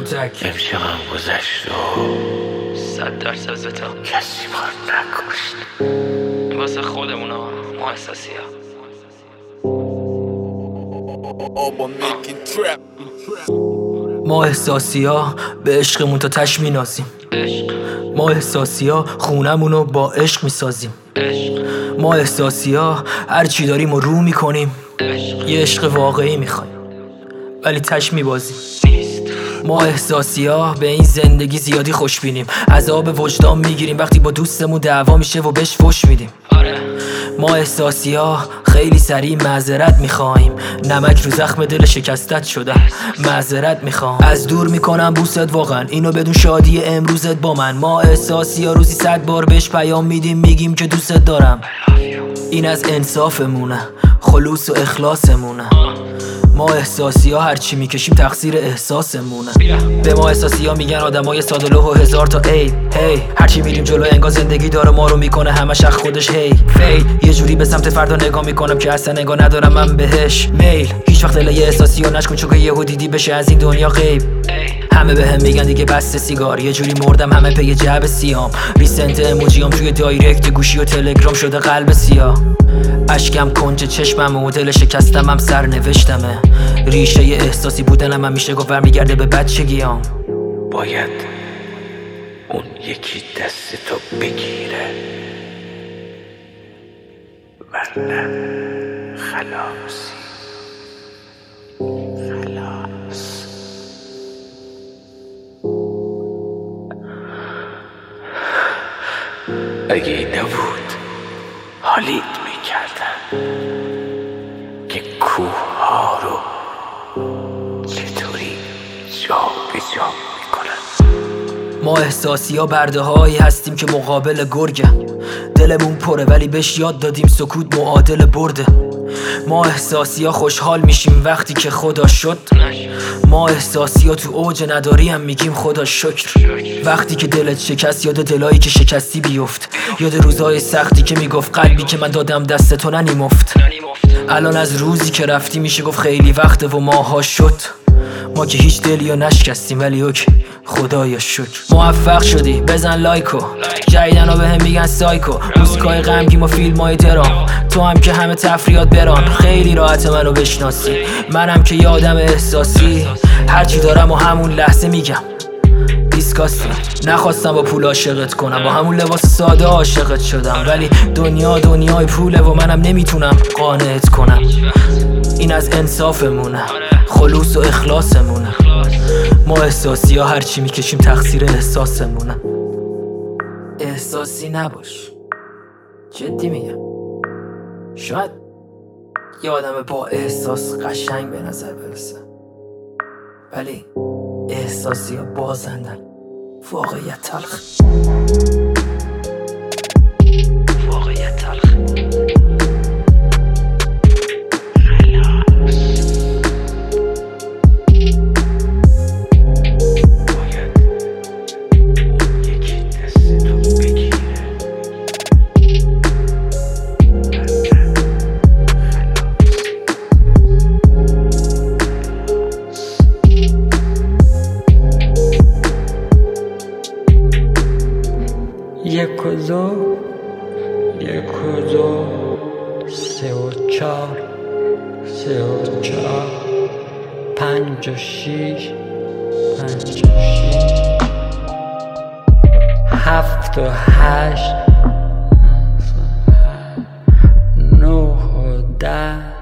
کتک امشب هم گذشت و 100% بتا کسی ما رو نکشت. واسه خودمونا ما احساسی ها ما احساسی ها به عشقمون تا تش می‌نازیم. ما احساسی ها خونمونو با عشق میسازیم. ما احساسی ها هرچی داریم و رو میکنیم. یه عشق واقعی میخوایم ولی تش میبازیم. ما احساسی ها به این زندگی زیادی خوش بینیم. عذاب وجدان میگیریم وقتی با دوستمون دعوا میشه و بهش فش میدیم. ما احساسی ها خیلی سریع معذرت میخوایم. نمک رو زخم دل شکستت شدم، معذرت میخوام. از دور میکنم بوست واقعا، اینو بدون شادی امروزت با من. ما احساسی ها روزی 100 بار بهش پیام میدیم، میگیم که دوستت دارم. این از انصافمونه، خلوص و اخلاصمونه. ما احساسی ها هرچی میکشیم تقصیر احساسمونه. به ما احساسی ها میگن آدمای سادلوح و هزار تا عیب. هی هرچی میریم جلو انگار زندگی داره ما رو میکنه همش از خودش. هی فیل یه جوری به سمت فردا نگاه میکنم که اصلا نگاه ندارم من بهش. میل هیچ وقت دل احساسی ها نشکن چون که یهو دیدی بشه از این دنیا غیب. همه بهم میگن دیگه بسته سیگار، یه جوری مردم همه پی جعب سیام. ریسنت اموجیام توی دایرکت گوشی و تلگرام شده قلب سیاه. اشکم کنج چشمم و دل شکستم هم سرنوشتمه. ریشه احساسی بودنم هم میشه گفت برمیگرده به بچگیام. باید اون یکی دستتو بگیره ورنه خلاصی. خلاص اگه نبود حالیت میکردم که کوه ها رو چطوری جا به جا میکنن. ما احساسی ها برده هایی هستیم که مقابل گرگه. دلمون پره ولی بهش یاد دادیم سکوت معادل برده. ما احساسی ها خوشحال میشیم وقتی که خدا شد. ما احساسی ها تو اوج نداری هم میگیم خدا شکر. وقتی که دلت شکست یاد دلایی که شکستی بیفت. یاد روزای سختی که میگفت قلبی که من دادم دست تو ننیمفت. الان از روزی که رفتی میشه گفت خیلی وقته و ماها شد. ما که هیچ دلیو نشکستیم ولی اوکی خدایا شکر. موفق شدی بزن لایکو، جدیدن به هم میگن سایکو. موزیکای غمگین و فیلمای درام، تو هم که همه تفریات بران. خیلی راحت منو بشناسی، منم که یه آدم احساسی. هرچی دارم و همون لحظه میگم دیسکاستی. نخواستم با پول عاشقت کنم، با همون لباس ساده عاشقت شدم. ولی دنیا دنیای پوله و منم نمیتونم قانعت کنم. این از انصافمونه، خلوص و اخلاصمونه. ما احساسی ها هرچی میکشیم تقصیر احساسمونه. احساسی نباش، جدی میگم. شاید یه آدم با احساس قشنگ به نظر برسه ولی احساسی ها بازندن واقعیت تلخ. واقعیت تلخ. یک و دو، سه و چار، پنج و شیش، هفت و هشت، نه و ده.